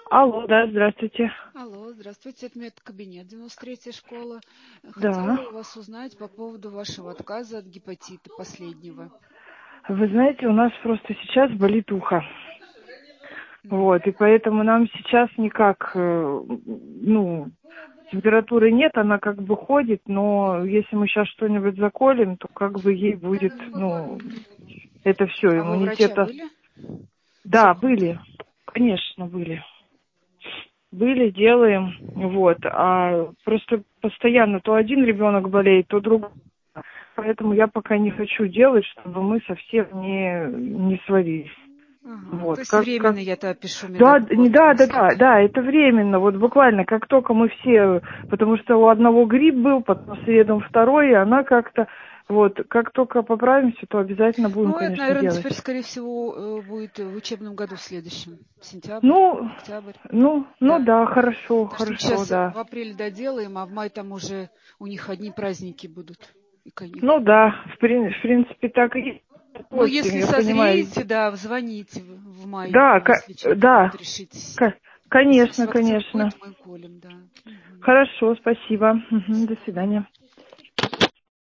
Алло, да, здравствуйте. Алло, здравствуйте, это медкабинет 93-я школа. Да. Хотела у вас узнать по поводу вашего отказа от гепатита последнего. Вы знаете, у нас просто сейчас болит ухо. Вот, и поэтому нам сейчас никак, температуры нет, она как бы ходит, но если мы сейчас что-нибудь заколем, то как бы ей будет, это все, А вы у врача иммунитета. были Да, сегодня? были, конечно, были. Были, делаем, вот, а просто постоянно то один ребенок болеет, то другой. Поэтому я пока не хочу делать, чтобы мы совсем не сварились. Ага, то Вот, есть временно я-то опишу да, медотпуск на случай. да, это временно, вот буквально, как только мы все, потому что у одного грипп был, потом следом второй, и она как-то, вот, как только поправимся, то обязательно будем, Ну, это, конечно, наверное, делать. теперь, скорее всего, будет в учебном году в следующем. Сентябрь, Ну, октябрь. ну Да. да, хорошо, Потому что мы хорошо, сейчас да. в апреле доделаем, а в мае там уже у них одни праздники будут и Ну каникулы. да, в принципе, так и есть. Ну, Допустим, если я понимаю. созреете, да, звоните в мае, Да, если что-то вот да, решитесь. Если вас конечно, вакцинуют, конечно. мы колем, да. Мгм. Хорошо, спасибо. Мгм, до свидания.